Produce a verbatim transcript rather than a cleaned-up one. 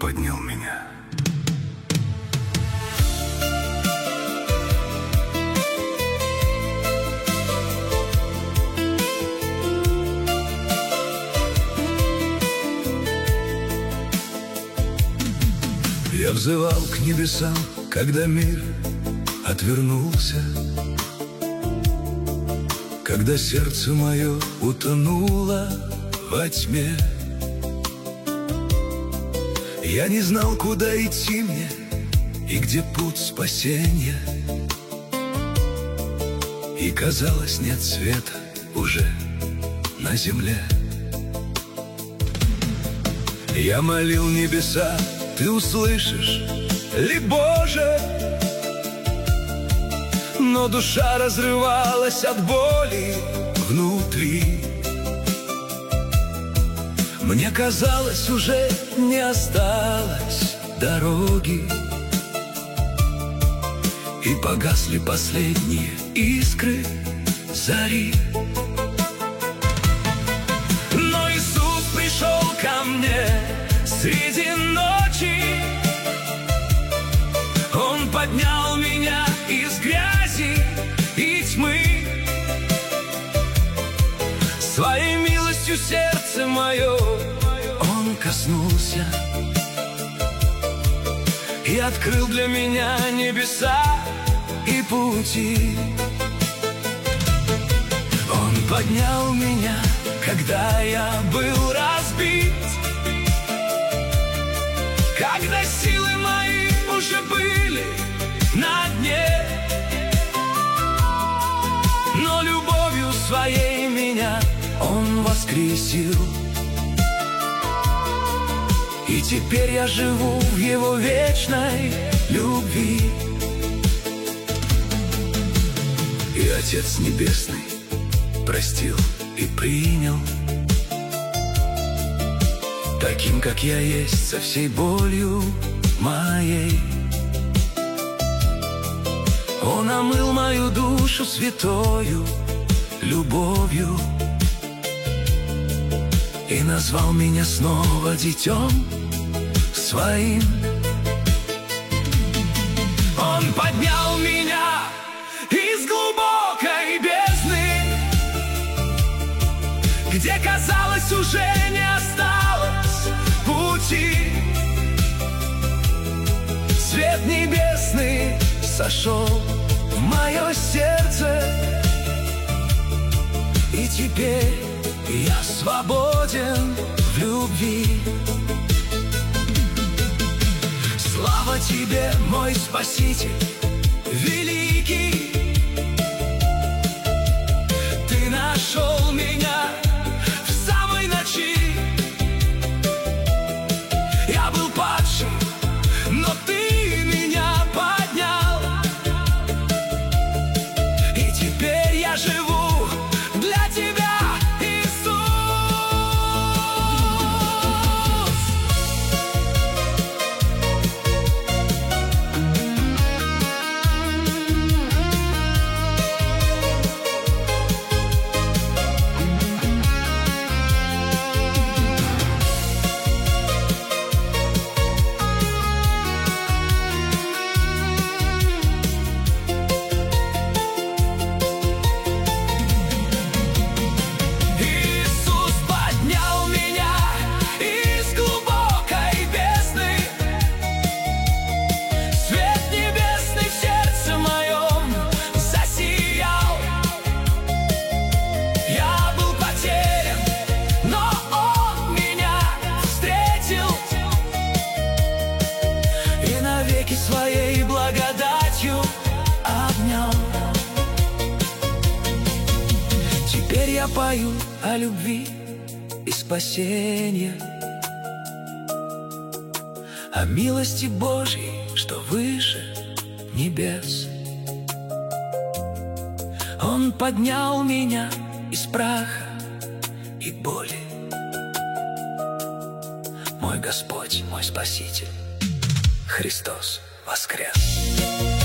поднял меня. Я взывал к небесам, когда мир отвернулся, когда сердце мое утонуло во тьме. Я не знал, куда идти мне и где путь спасения, и казалось, нет света уже на земле. Я молил небеса, ты услышишь ли, Боже? Но душа разрывалась от боли внутри. Мне казалось, уже не осталось дороги, и погасли последние искры зари. Но Иисус пришел ко мне среди ночи. Он поднял меня из грязи и тьмы. Своей милостью сердце мое Он коснулся и открыл для меня небеса и пути. Он поднял меня, когда я был разбит, когда силы мои уже были на дне. Но любовью своей меня Он воскресил, и теперь я живу в Его вечной любви. И Отец Небесный простил и принял таким, как я есть, со всей болью моей. Он омыл мою душу святою любовью и назвал меня снова детем своим. Он поднял меня из глубокой бездны, где, казалось, уже не осталось пути. Свет небесный сошел в мое сердце, и теперь я свободен в любви. Слава Тебе, мой Спаситель великий, Ты нашел меня в самой ночи. Я был падшим, но Ты меня поднял, и теперь я живу для Тебя. Своей благодатью обнял. Теперь я пою о любви и спасении, о милости Божьей, что выше небес. Он поднял меня из праха и боли. Мой Господь, мой Спаситель, Христос воскрес.